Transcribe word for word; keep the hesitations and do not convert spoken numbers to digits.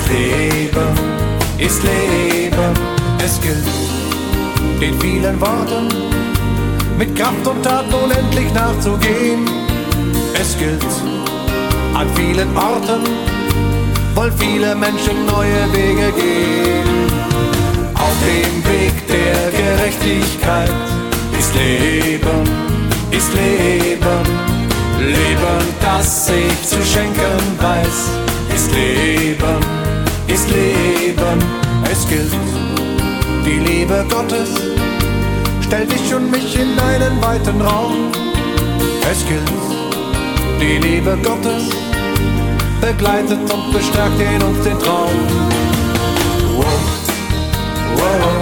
Leben ist Leben. Es gilt, den vielen Worten mit Kraft und Tat unendlich nachzugehen. Es gilt, an vielen Orten wollen viele Menschen neue Wege gehen. Auf dem Weg der Gerechtigkeit ist Leben, ist Leben. Leben, das sich zu schenken weiß, ist Leben, ist Leben. Es gilt, die Liebe Gottes stellt dich und mich in einen weiten Raum. Es gilt, die Liebe Gottes begleitet und bestärkt in uns den Traum. Wow, wow.